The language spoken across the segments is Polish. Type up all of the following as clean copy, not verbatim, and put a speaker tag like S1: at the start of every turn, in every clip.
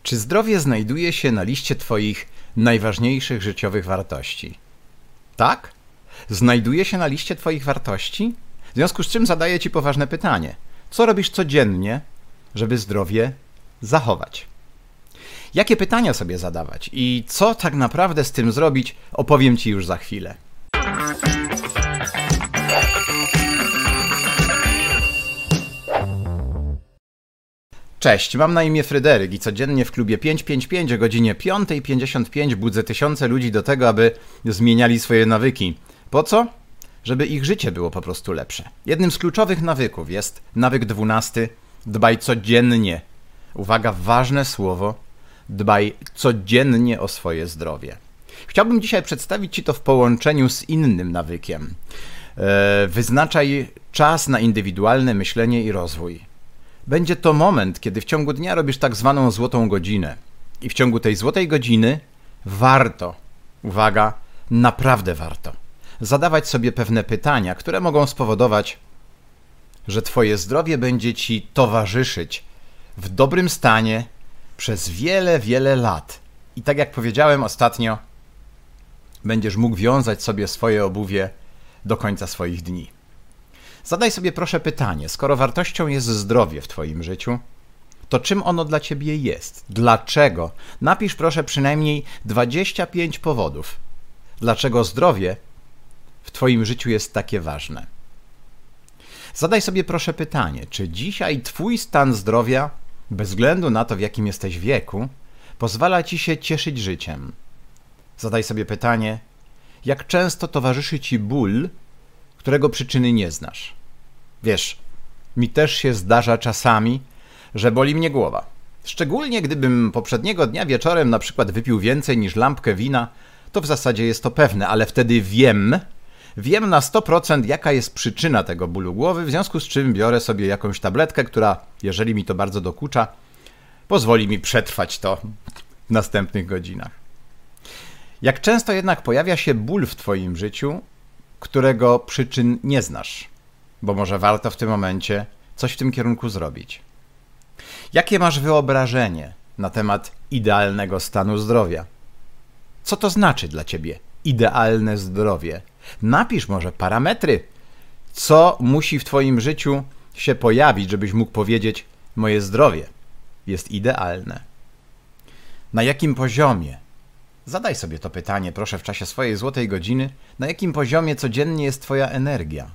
S1: Czy zdrowie znajduje się na liście Twoich najważniejszych życiowych wartości? Tak? Znajduje się na liście Twoich wartości? W związku z czym zadaję Ci poważne pytanie. Co robisz codziennie, żeby zdrowie zachować? Jakie pytania sobie zadawać i co tak naprawdę z tym zrobić, opowiem Ci już za chwilę. Cześć, mam na imię Fryderyk i codziennie w klubie 555 o godzinie 5:55 budzę tysiące ludzi do tego, aby zmieniali swoje nawyki. Po co? Żeby ich życie było po prostu lepsze. Jednym z kluczowych nawyków jest nawyk 12. Dbaj codziennie. Uwaga, ważne słowo. Dbaj codziennie o swoje zdrowie. Chciałbym dzisiaj przedstawić Ci to w połączeniu z innym nawykiem. Wyznaczaj czas na indywidualne myślenie i rozwój. Będzie to moment, kiedy w ciągu dnia robisz tak zwaną złotą godzinę. I w ciągu tej złotej godziny warto, uwaga, naprawdę warto, zadawać sobie pewne pytania, które mogą spowodować, że Twoje zdrowie będzie Ci towarzyszyć w dobrym stanie przez wiele, wiele lat. I tak jak powiedziałem ostatnio, będziesz mógł wiązać sobie swoje obuwie do końca swoich dni. Zadaj sobie proszę pytanie, skoro wartością jest zdrowie w Twoim życiu, to czym ono dla Ciebie jest? Dlaczego? Napisz proszę przynajmniej 25 powodów, dlaczego zdrowie w Twoim życiu jest takie ważne. Zadaj sobie proszę pytanie, czy dzisiaj Twój stan zdrowia, bez względu na to, w jakim jesteś wieku, pozwala Ci się cieszyć życiem? Zadaj sobie pytanie, jak często towarzyszy Ci ból, którego przyczyny nie znasz. Wiesz, mi też się zdarza czasami, że boli mnie głowa. Szczególnie gdybym poprzedniego dnia wieczorem na przykład wypił więcej niż lampkę wina, to w zasadzie jest to pewne, ale wtedy wiem na 100% jaka jest przyczyna tego bólu głowy, w związku z czym biorę sobie jakąś tabletkę, która, jeżeli mi to bardzo dokucza, pozwoli mi przetrwać to w następnych godzinach. Jak często jednak pojawia się ból w Twoim życiu, którego przyczyn nie znasz, bo może warto w tym momencie coś w tym kierunku zrobić. Jakie masz wyobrażenie na temat idealnego stanu zdrowia? Co to znaczy dla Ciebie idealne zdrowie? Napisz może parametry, co musi w Twoim życiu się pojawić, żebyś mógł powiedzieć, moje zdrowie jest idealne. Na jakim poziomie? Zadaj sobie to pytanie, proszę, w czasie swojej złotej godziny. Na jakim poziomie codziennie jest Twoja energia?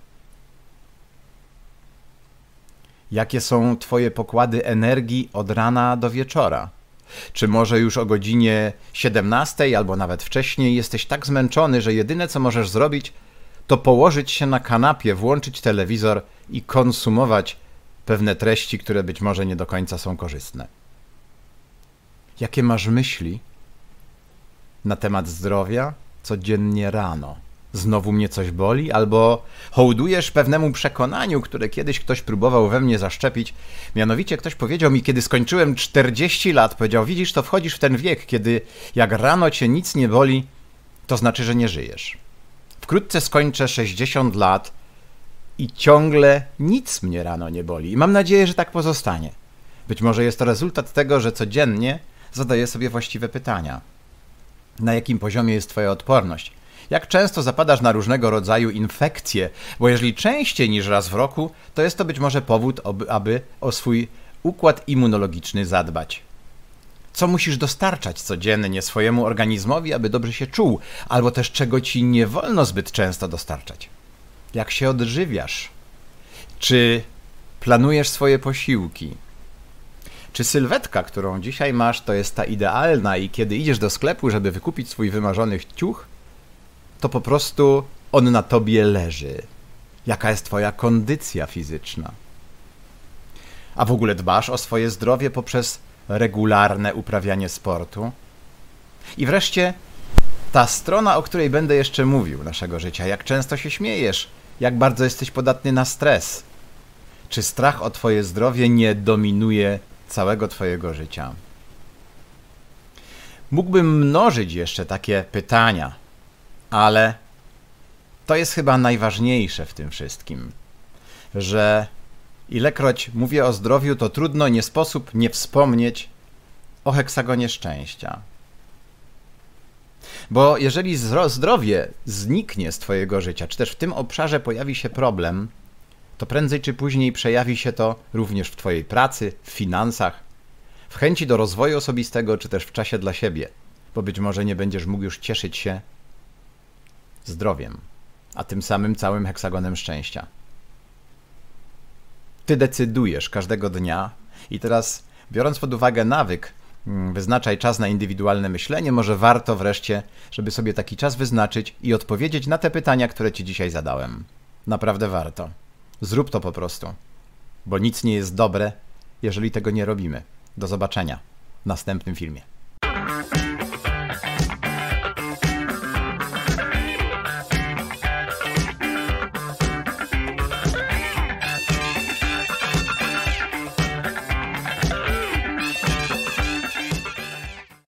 S1: Jakie są Twoje pokłady energii od rana do wieczora? Czy może już o godzinie 17 albo nawet wcześniej jesteś tak zmęczony, że jedyne co możesz zrobić, to położyć się na kanapie, włączyć telewizor i konsumować pewne treści, które być może nie do końca są korzystne? Jakie masz myśli na temat zdrowia codziennie rano? Znowu mnie coś boli? Albo hołdujesz pewnemu przekonaniu, które kiedyś ktoś próbował we mnie zaszczepić. Mianowicie ktoś powiedział mi, kiedy skończyłem 40 lat, powiedział, widzisz, to wchodzisz w ten wiek, kiedy jak rano cię nic nie boli, to znaczy, że nie żyjesz. Wkrótce skończę 60 lat i ciągle nic mnie rano nie boli. I mam nadzieję, że tak pozostanie. Być może jest to rezultat tego, że codziennie zadaję sobie właściwe pytania. Na jakim poziomie jest Twoja odporność? Jak często zapadasz na różnego rodzaju infekcje? Bo jeżeli częściej niż raz w roku, to jest to być może powód, aby o swój układ immunologiczny zadbać. Co musisz dostarczać codziennie swojemu organizmowi, aby dobrze się czuł? Albo też czego Ci nie wolno zbyt często dostarczać? Jak się odżywiasz? Czy planujesz swoje posiłki? Czy sylwetka, którą dzisiaj masz, to jest ta idealna i kiedy idziesz do sklepu, żeby wykupić swój wymarzony ciuch, to po prostu on na Tobie leży? Jaka jest Twoja kondycja fizyczna? A w ogóle dbasz o swoje zdrowie poprzez regularne uprawianie sportu? I wreszcie ta strona, o której będę jeszcze mówił naszego życia. Jak często się śmiejesz? Jak bardzo jesteś podatny na stres? Czy strach o Twoje zdrowie nie dominuje całego Twojego życia? Mógłbym mnożyć jeszcze takie pytania, ale to jest chyba najważniejsze w tym wszystkim, że ilekroć mówię o zdrowiu, to trudno, nie sposób nie wspomnieć o heksagonie szczęścia. Bo jeżeli zdrowie zniknie z twojego życia, czy też w tym obszarze pojawi się problem, to prędzej czy później przejawi się to również w twojej pracy, w finansach, w chęci do rozwoju osobistego, czy też w czasie dla siebie, bo być może nie będziesz mógł już cieszyć się zdrowiem, a tym samym całym heksagonem szczęścia. Ty decydujesz każdego dnia i teraz, biorąc pod uwagę nawyk, wyznaczaj czas na indywidualne myślenie, może warto wreszcie, żeby sobie taki czas wyznaczyć i odpowiedzieć na te pytania, które ci dzisiaj zadałem. Naprawdę warto. Zrób to po prostu, bo nic nie jest dobre, jeżeli tego nie robimy. Do zobaczenia w następnym filmie.